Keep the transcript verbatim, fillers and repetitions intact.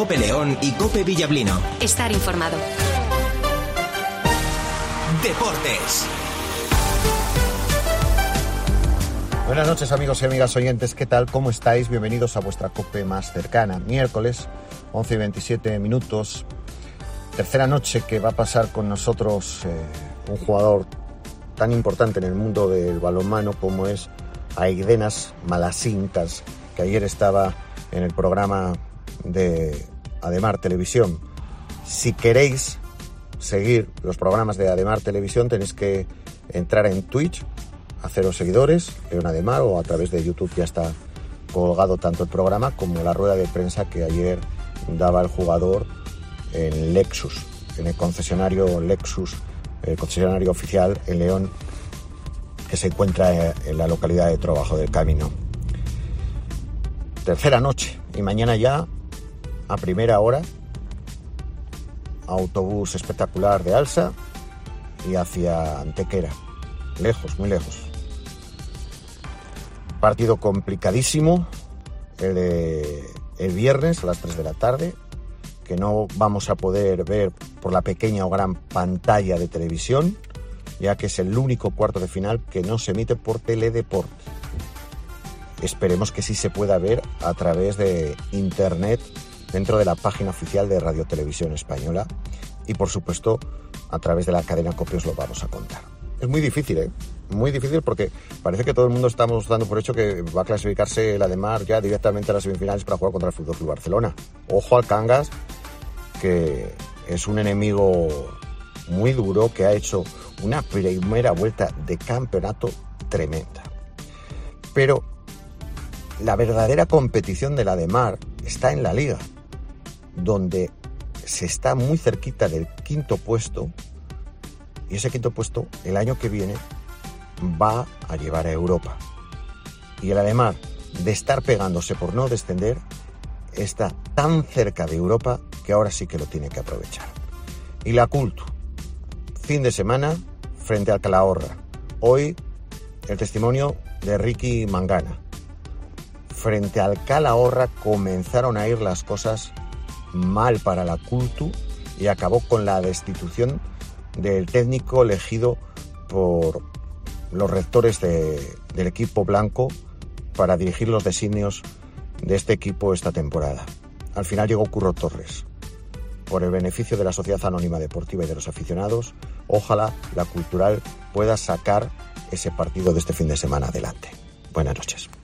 COPE León y COPE Villablino. Estar informado. Deportes. Buenas noches, amigos y amigas oyentes, ¿qué tal? ¿Cómo estáis? Bienvenidos a vuestra COPE más cercana. Miércoles, once y veintisiete minutos. Tercera noche que va a pasar con nosotros eh, un jugador tan importante en el mundo del balonmano como es Aidenas Malasintas, que ayer estaba en el programa de Ademar Televisión. Si queréis seguir los programas de Ademar Televisión tenéis que entrar en Twitch, haceros seguidores en Ademar, o a través de YouTube ya está colgado tanto el programa como la rueda de prensa que ayer daba el jugador en Lexus, en el concesionario Lexus, el concesionario oficial en León, que se encuentra en la localidad de Trobajo del Camino. Tercera noche y mañana ya a primera hora autobús espectacular de Alsa y hacia Antequera, lejos, muy lejos. Partido complicadísimo el, de, el viernes a las tres de la tarde, que no vamos a poder ver por la pequeña o gran pantalla de televisión, ya que es el único cuarto de final que no se emite por Teledeporte. Esperemos que sí se pueda ver a través de internet dentro de la página oficial de Radio Televisión Española y, por supuesto, a través de la cadena COPE os lo vamos a contar. Es muy difícil, ¿eh? Muy difícil, porque parece que todo el mundo estamos dando por hecho que va a clasificarse el Ademar ya directamente a las semifinales para jugar contra el F C Barcelona. Ojo al Cangas, que es un enemigo muy duro, que ha hecho una primera vuelta de campeonato tremenda. Pero la verdadera competición del Ademar está en la Liga, donde se está muy cerquita del quinto puesto, y ese quinto puesto el año que viene va a llevar a Europa. Y el Ademar, de estar pegándose por no descender, está tan cerca de Europa que ahora sí que lo tiene que aprovechar. Y la Cultu, fin de semana frente al Calahorra. Hoy el testimonio de Ricky Mangana. Frente al Calahorra comenzaron a ir las cosas mal para la Cultu y acabó con la destitución del técnico elegido por los rectores de, del equipo blanco para dirigir los designios de este equipo esta temporada. Al final llegó Curro Torres. Por el beneficio de la Sociedad Anónima Deportiva y de los aficionados, ojalá la Cultural pueda sacar ese partido de este fin de semana adelante. Buenas noches.